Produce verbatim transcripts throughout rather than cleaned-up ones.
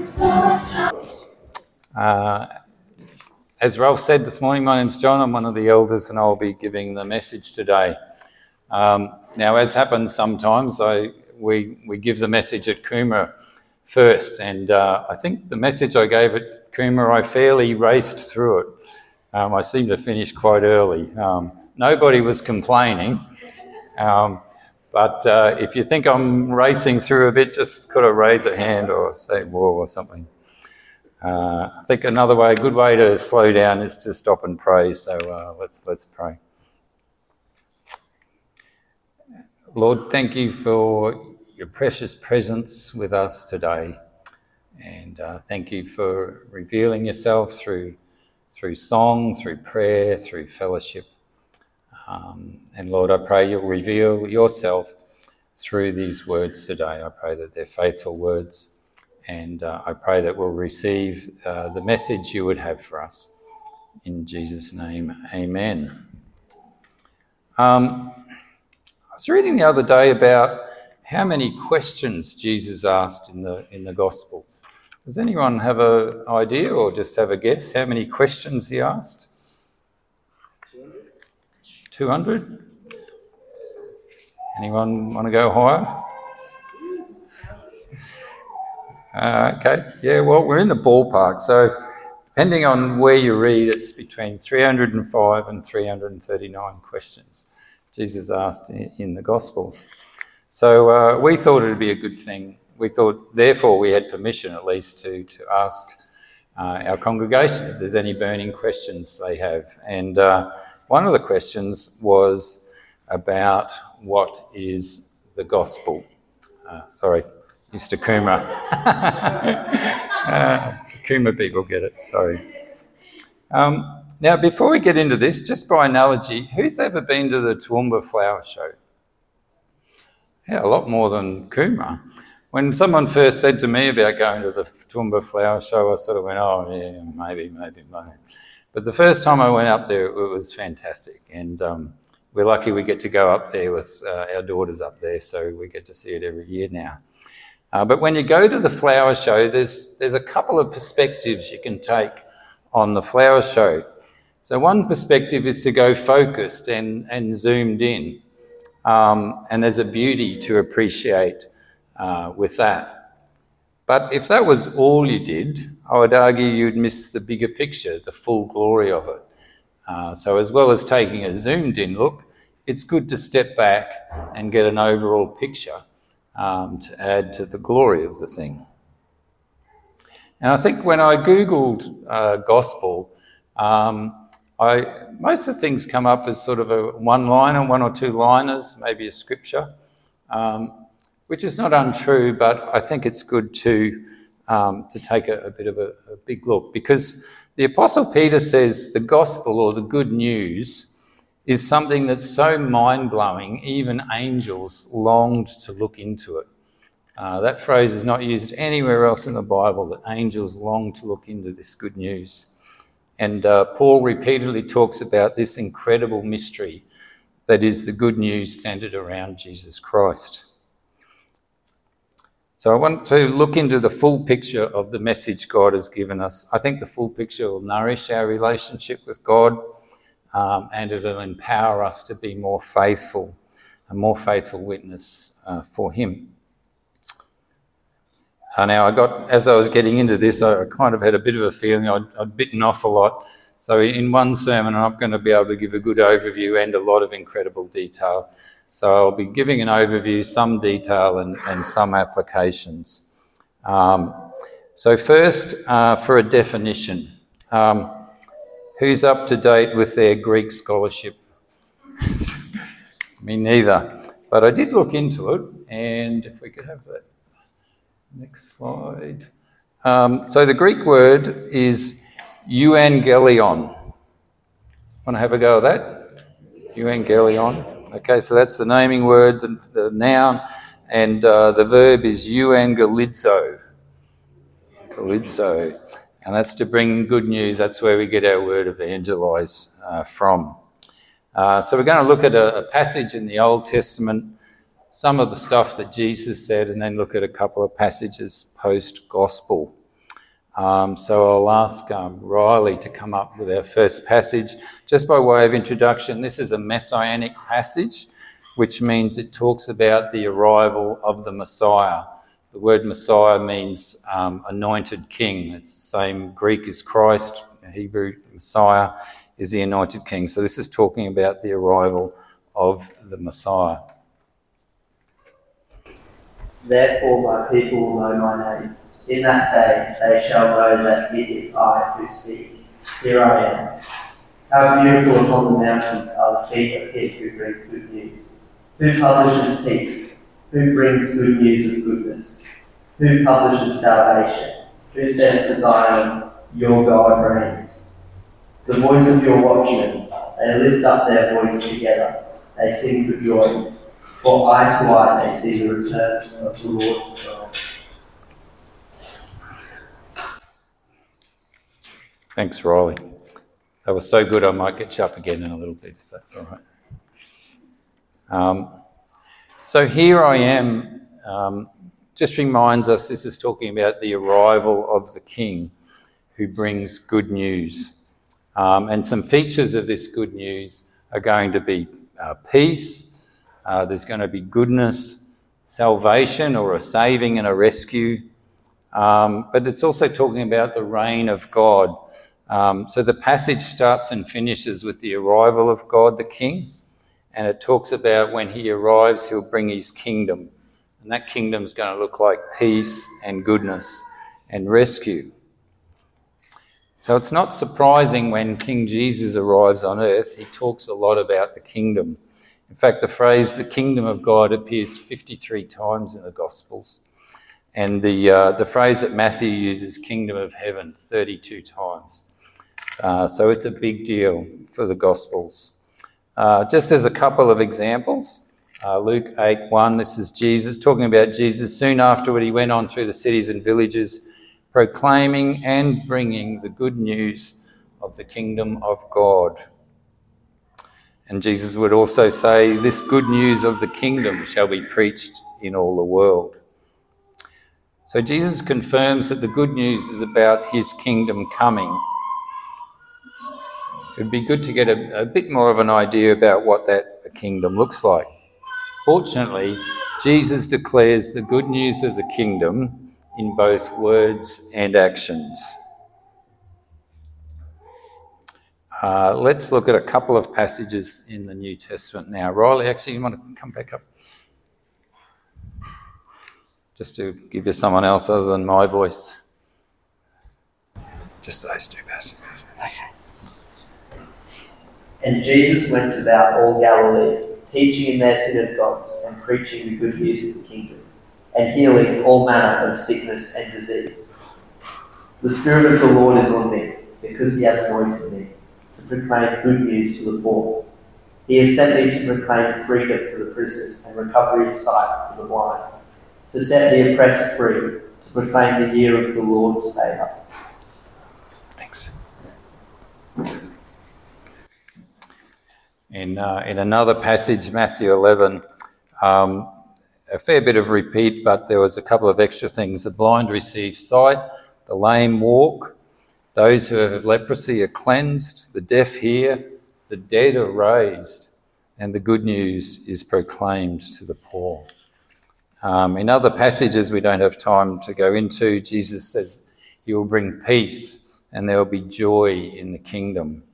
Uh, as Ralph said this morning, my name's John. I'm one of the elders and I'll be giving the message today. Um, now, as happens sometimes, I we, we give the message at Coomera first, and uh, I think the message I gave at Coomera, I fairly raced through it. Um, I seemed to finish quite early. Um, nobody was complaining, um, but uh, if you think I'm racing through a bit, just got to raise a hand or say whoa or something. Uh, I think another way, a good way to slow down is to stop and pray. So uh, let's let's pray. Lord, thank you for your precious presence with us today, and uh, thank you for revealing yourself through through song, through prayer, through fellowship. Um, and Lord, I pray you'll reveal yourself through these words today. I pray that they're faithful words, and uh, I pray that we'll receive uh, the message you would have for us. In Jesus' name, amen. Um, I was reading the other day about how many questions Jesus asked in the in the Gospels. Does anyone have an idea or just have a guess how many questions he asked? two hundred? Anyone want to go higher? Uh, okay, yeah, well, we're in the ballpark. So depending on where you read, it's between three hundred five and three hundred thirty-nine questions Jesus asked in the Gospels. So uh, we thought it would be a good thing. We thought, therefore, we had permission at least to, to ask uh, our congregation if there's any burning questions they have. And uh, one of the questions was about what is the gospel. Uh, sorry, Mister Coomera. uh, Coomera people get it, sorry. Um, now, before we get into this, just by analogy, who's ever been to the Toowoomba Flower Show? Yeah, a lot more than Coomera. When someone first said to me about going to the Toowoomba Flower Show, I sort of went, oh, yeah, maybe, maybe, maybe. But the first time I went up there, it was fantastic. And um, we're lucky we get to go up there with uh, our daughters up there, so we get to see it every year now. Uh, but when you go to the flower show, there's, there's a couple of perspectives you can take on the flower show. So one perspective is to go focused and, and zoomed in. Um, and there's a beauty to appreciate uh, with that. But if that was all you did, I would argue you'd miss the bigger picture, the full glory of it. Uh, so as well as taking a zoomed in look, it's good to step back and get an overall picture um, to add to the glory of the thing. And I think when I Googled uh, gospel, um, I, most of the things come up as sort of a one-liner, one or two-liners, maybe a scripture, um, which is not untrue, but I think it's good to um, to take a, a bit of a, a big look, because the Apostle Peter says the gospel, or the good news, is something that's so mind-blowing, even angels longed to look into it. Uh, that phrase is not used anywhere else in the Bible, that angels long to look into this good news. And uh, Paul repeatedly talks about this incredible mystery that is the good news centred around Jesus Christ. So I want to look into the full picture of the message God has given us. I think the full picture will nourish our relationship with God, um, and it'll empower us to be more faithful, a more faithful witness uh, for him. Uh, now, I got, as I was getting into this, I kind of had a bit of a feeling I'd, I'd bitten off a lot. So in one sermon, I'm not going to be able to give a good overview and a lot of incredible detail. So I'll be giving an overview, some detail, and, and some applications. Um, so first, uh, for a definition, um, who's up to date with their Greek scholarship? Me neither. But I did look into it, and if we could have that. Next slide. Um, so the Greek word is euangelion. Want to have a go at that? Euangelion. Okay, so that's the naming word, the, the noun, and uh, the verb is euangelizo. Evangelizo. And that's to bring good news. That's where we get our word evangelise uh, from. Uh, so we're going to look at a, a passage in the Old Testament, some of the stuff that Jesus said, and then look at a couple of passages post-gospel. Um, so I'll ask um, Riley to come up with our first passage. Just by way of introduction, this is a messianic passage, which means it talks about the arrival of the Messiah. The word Messiah means um, anointed king. It's the same Greek as Christ. Hebrew Messiah is the anointed king. So this is talking about the arrival of the Messiah. Therefore my people will know my name. In that day they shall know that it is I who speak. Here I am. How beautiful upon the mountains are the feet of him who brings good news. Who publishes peace? Who brings good news of goodness? Who publishes salvation? Who says to Zion, your God reigns? The voice of your watchmen, they lift up their voice together. They sing for joy. For eye to eye they see the return of the Lord to God. Thanks, Riley. That was so good I might get you up again in a little bit, if that's all right. Um, so here I am, um, just reminds us this is talking about the arrival of the King who brings good news. Um, and some features of this good news are going to be uh, peace, uh, there's going to be goodness, salvation or a saving and a rescue, um, but it's also talking about the reign of God. Um, so the passage starts and finishes with the arrival of God the King, and it talks about when he arrives he'll bring his kingdom, and that kingdom's going to look like peace and goodness and rescue. So it's not surprising when King Jesus arrives on earth, he talks a lot about the kingdom. In fact, the phrase the kingdom of God appears fifty-three times in the Gospels, and the, uh, the phrase that Matthew uses, kingdom of heaven, thirty-two times. Uh, so it's a big deal for the Gospels. Uh, just as a couple of examples, uh, Luke eight one, this is Jesus, talking about Jesus. Soon afterward he went on through the cities and villages, proclaiming and bringing the good news of the kingdom of God. And Jesus would also say, this good news of the kingdom shall be preached in all the world. So Jesus confirms that the good news is about his kingdom coming. It'd be good to get a, a bit more of an idea about what that kingdom looks like. Fortunately, Jesus declares the good news of the kingdom in both words and actions. Uh, let's look at a couple of passages in the New Testament now. Riley, actually, you want to come back up? Just to give you someone else other than my voice. Just those two passages. And Jesus went about all Galilee, teaching in their synagogues and preaching the good news of the kingdom, and healing all manner of sickness and disease. The Spirit of the Lord is on me, because he has anointed me to proclaim good news to the poor. He has sent me to proclaim freedom for the prisoners and recovery of sight for the blind, to set the oppressed free, to proclaim the year of the Lord's favour. Thanks. In, uh, in another passage, Matthew eleven, um, a fair bit of repeat, but there was a couple of extra things. The blind receive sight, the lame walk, those who have leprosy are cleansed, the deaf hear, the dead are raised, and the good news is proclaimed to the poor. Um, in other passages we don't have time to go into, Jesus says he will bring peace and there will be joy in the kingdom.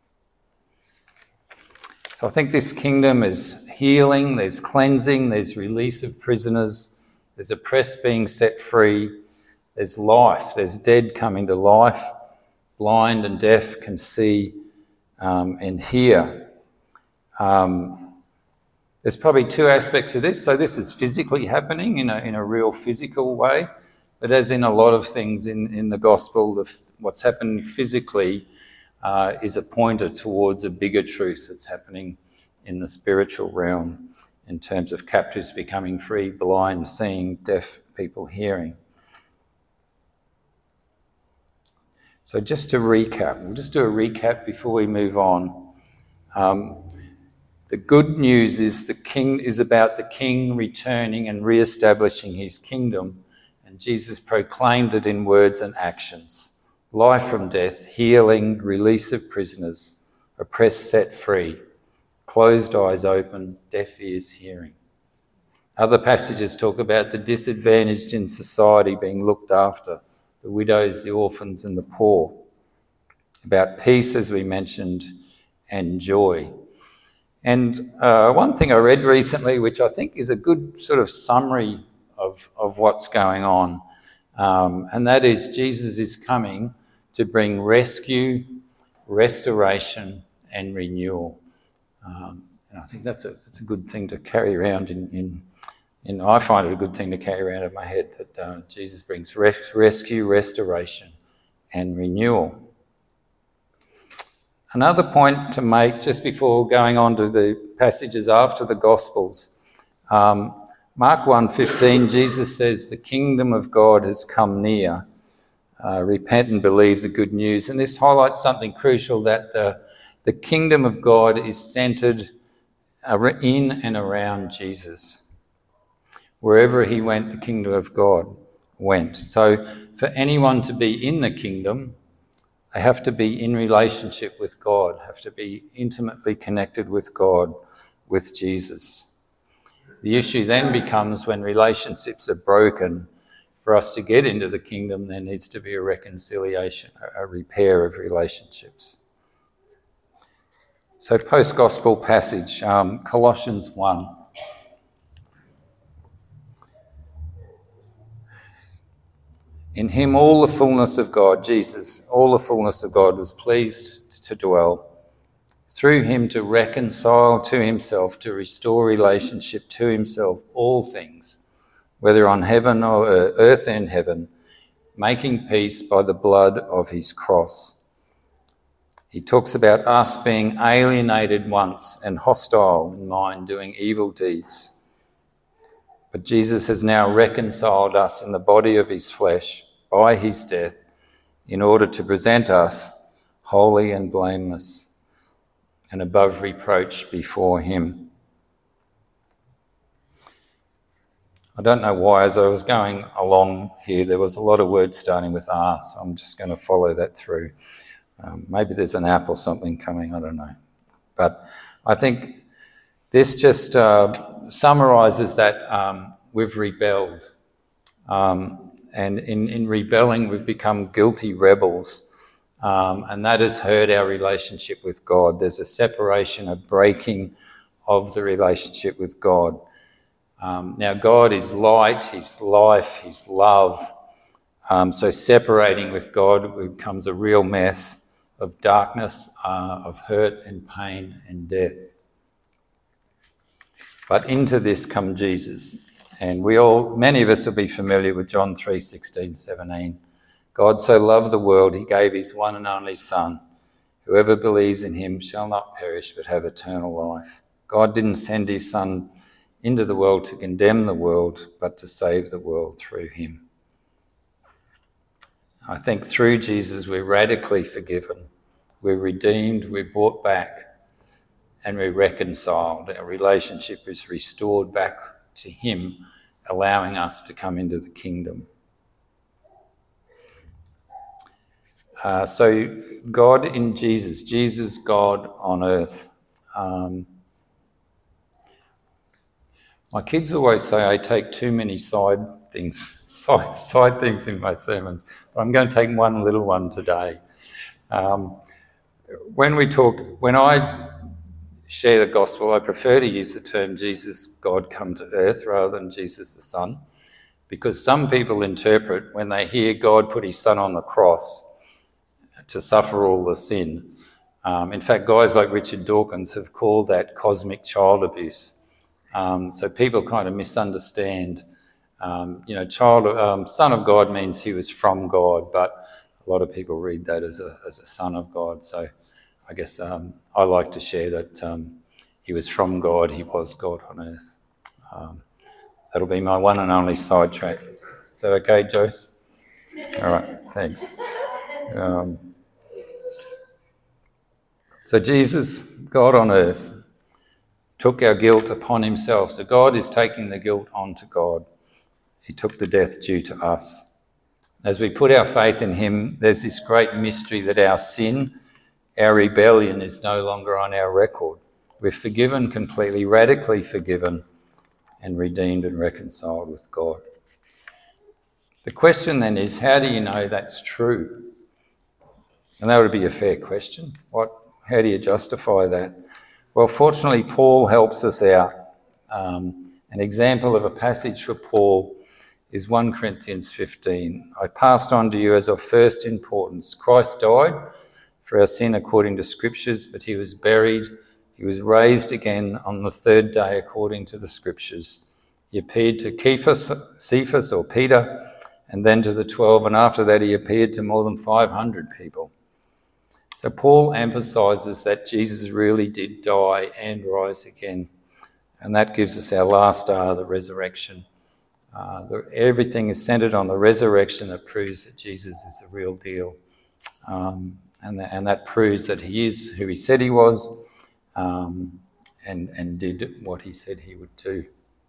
So I think this kingdom is healing, there's cleansing, there's release of prisoners, there's oppressed being set free, there's life, there's dead coming to life, blind and deaf can see um, and hear. Um, there's probably two aspects of this. So this is physically happening in a, in a real physical way, but as in a lot of things in, in the gospel, the, what's happening physically Uh, is a pointer towards a bigger truth that's happening in the spiritual realm in terms of captives becoming free, blind seeing, deaf people hearing. So just to recap, we'll just do a recap before we move on. Um, the good news is the king is about the king returning and re-establishing his kingdom, and And Jesus proclaimed it in words and actions. Life from death, healing, release of prisoners, oppressed set free, closed eyes open, deaf ears hearing. Other passages talk about the disadvantaged in society being looked after, the widows, the orphans and the poor. About peace, as we mentioned, and joy. And uh, one thing I read recently, which I think is a good sort of summary of, of what's going on, um, and that is Jesus is coming to bring rescue, restoration and renewal. Um, and I think that's a, that's a good thing to carry around in, in, in, I find it a good thing to carry around in my head, that uh, Jesus brings res- rescue, restoration and renewal. Another point to make just before going on to the passages after the Gospels, um, Mark one fifteen, Jesus says, the kingdom of God has come near. Uh, repent and believe the good news. And this highlights something crucial, that the, the kingdom of God is centred in and around Jesus. Wherever he went, the kingdom of God went. So for anyone to be in the kingdom, they have to be in relationship with God, have to be intimately connected with God, with Jesus. The issue then becomes when relationships are broken, for us to get into the kingdom, there needs to be a reconciliation, a repair of relationships. So post-gospel passage, um, Colossians one. In him all the fullness of God, Jesus, all the fullness of God was pleased to dwell. Through him to reconcile to himself, to restore relationship to himself, all things, whether on heaven or earth and heaven, making peace by the blood of his cross. He talks about us being alienated once and hostile in mind, doing evil deeds. But Jesus has now reconciled us in the body of his flesh by his death in order to present us holy and blameless and above reproach before him. I don't know why, as I was going along here, there was a lot of words starting with R, so I'm just going to follow that through. Um, maybe there's an app or something coming, I don't know. But I think this just uh, summarises that um, we've rebelled. Um, and in, in rebelling, we've become guilty rebels. Um, and that has hurt our relationship with God. There's a separation, a breaking of the relationship with God. Um, now, God is light, he's life, he's love. Um, so separating with God becomes a real mess of darkness, uh, of hurt and pain and death. But into this come Jesus. And we all, many of us will be familiar with John three sixteen, seventeen. God so loved the world, he gave his one and only Son. Whoever believes in him shall not perish but have eternal life. God didn't send his Son into the world to condemn the world, but to save the world through him. I think through Jesus we're radically forgiven, we're redeemed, we're brought back, and we're reconciled. Our relationship is restored back to him, allowing us to come into the kingdom. Uh, so God in Jesus, Jesus, God on earth. Um, my kids always say I take too many side things, side, side things in my sermons, but I'm going to take one little one today. Um, when we talk, when I share the gospel, I prefer to use the term Jesus, God come to earth rather than Jesus the Son, because some people interpret when they hear God put his Son on the cross to suffer all the sin. Um, in fact, guys like Richard Dawkins have called that cosmic child abuse. Um, so people kind of misunderstand. Um, you know, child, um, Son of God means he was from God, but a lot of people read that as a as a son of God. So I guess um, I like to share that um, he was from God, he was God on earth. Um, that'll be my one and only sidetrack. Is that okay, Jose? All right, thanks. Um, so Jesus, God on earth, took our guilt upon himself. So God is taking the guilt onto God. He took the death due to us. As we put our faith in him, there's this great mystery that our sin, our rebellion is no longer on our record. We're forgiven completely, radically forgiven, and redeemed and reconciled with God. The question then is, how do you know that's true? And that would be a fair question. What? How do you justify that? Well, fortunately, Paul helps us out. Um, an example of a passage for Paul is First Corinthians fifteen. I passed on to you as of first importance. Christ died for our sin according to Scriptures, but he was buried. He was raised again on the third day according to the Scriptures. He appeared to Cephas, Cephas or Peter, and then to the twelve, and after that he appeared to more than five hundred people. So Paul emphasises that Jesus really did die and rise again, and that gives us our last star, the resurrection. Uh, the, everything is centred on the resurrection that proves that Jesus is the real deal, um, and, the, and that proves that he is who he said he was, um, and, and did what he said he would do.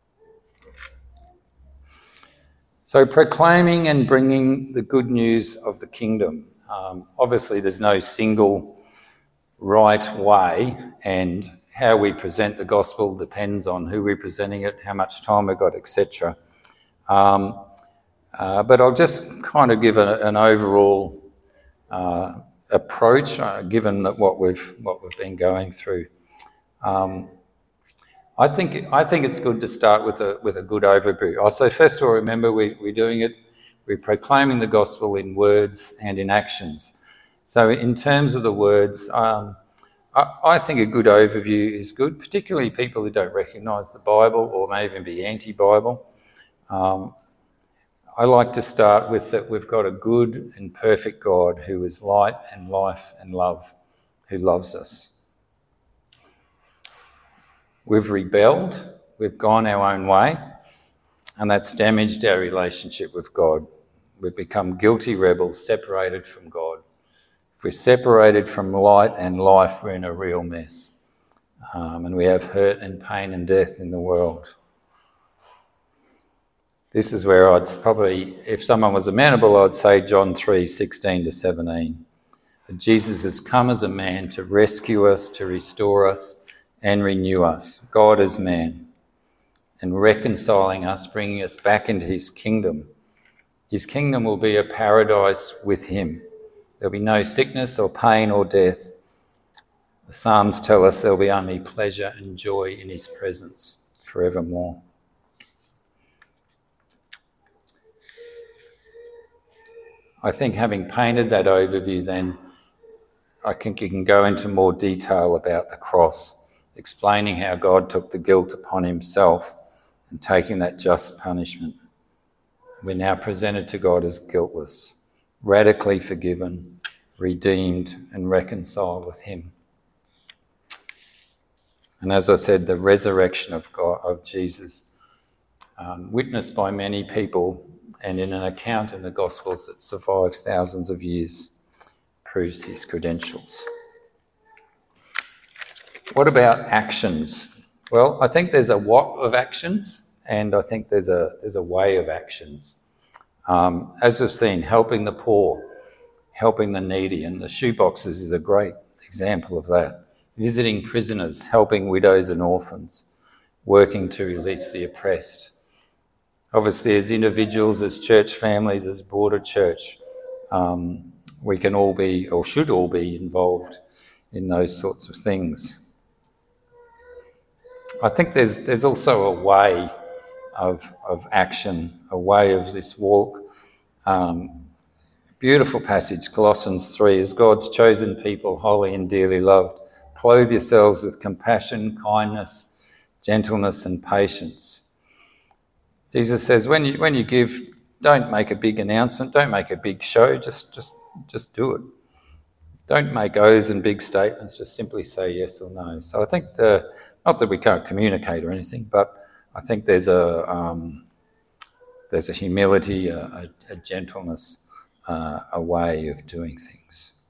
So proclaiming and bringing the good news of the kingdom. Um, obviously, there's no single right way, and how we present the gospel depends on who we're presenting it, how much time we've got, et cetera. Um, uh, but I'll just kind of give a, an overall uh, approach, uh, given that what we've what we've been going through. Um, I think I think it's good to start with a with a good overview. Also, first of all, remember we, we're doing it. We're proclaiming the gospel in words and in actions. So in terms of the words, um, I, I think a good overview is good, particularly people who don't recognise the Bible or may even be anti-Bible. Um, I like to start with that we've got a good and perfect God who is light and life and love, who loves us. We've rebelled, we've gone our own way, and that's damaged our relationship with God. We've become guilty rebels, separated from God. If we're separated from light and life, we're in a real mess. Um, and we have hurt and pain and death in the world. This is where I'd probably, if someone was amenable, I'd say John three, sixteen to seventeen. That Jesus has come as a man to rescue us, to restore us and renew us. God as man, and reconciling us, bringing us back into his kingdom. His kingdom will be a paradise with him. There'll be no sickness or pain or death. The Psalms tell us there'll be only pleasure and joy in his presence forevermore. I think having painted that overview then, I think you can go into more detail about the cross, explaining how God took the guilt upon himself and taking that just punishment. We're now presented to God as guiltless, radically forgiven, redeemed and reconciled with him. And as I said, the resurrection of God, of Jesus, um, witnessed by many people and in an account in the Gospels that survives thousands of years, proves his credentials. What about actions? Well, I think there's a what of actions, and I think there's a there's a way of actions. Um, as we've seen, helping the poor, helping the needy, and the shoeboxes is a great example of that. Visiting prisoners, helping widows and orphans, working to release the oppressed. Obviously, as individuals, as church families, as broader church, um, we can all be, or should all be, involved in those sorts of things. I think there's there's also a way of of action, a way of this walk. Um, beautiful passage, Colossians three, as God's chosen people, holy and dearly loved, clothe yourselves with compassion, kindness, gentleness and patience. Jesus says, when you when you give, don't make a big announcement, don't make a big show, just just just do it. Don't make oaths and big statements, just simply say yes or no. So I think the Not that we can't communicate or anything, but I think there's a um, there's a humility, a, a, a gentleness, uh, a way of doing things.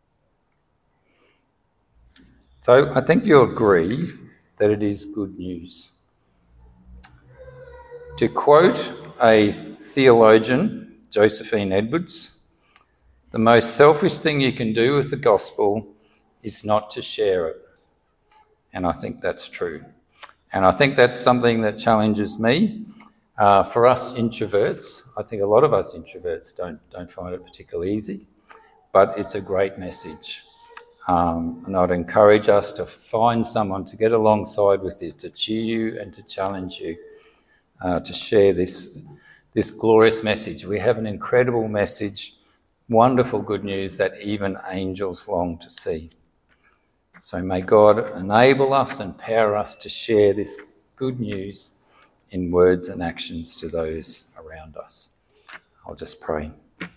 So I think you'll agree that it is good news. To quote a theologian, Josephine Edwards, the most selfish thing you can do with the gospel is not to share it. And I think that's true. And I think that's something that challenges me. Uh, for us introverts, I think a lot of us introverts don't, don't find it particularly easy, but it's a great message. Um, and I'd encourage us to find someone to get alongside with you, to cheer you and to challenge you, uh, to share this, this glorious message. We have an incredible message, wonderful good news that even angels long to see. So may God enable us and empower us to share this good news in words and actions to those around us. I'll just pray.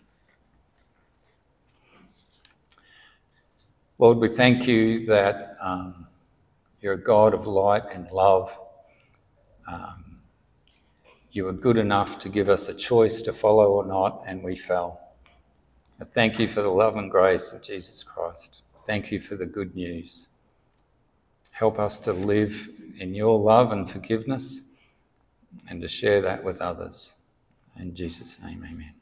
Lord, we thank you that um, you're a God of light and love. Um, you were good enough to give us a choice to follow or not, and we fell. I thank you for the love and grace of Jesus Christ. Thank you for the good news. Help us to live in your love and forgiveness and to share that with others. In Jesus' name, amen.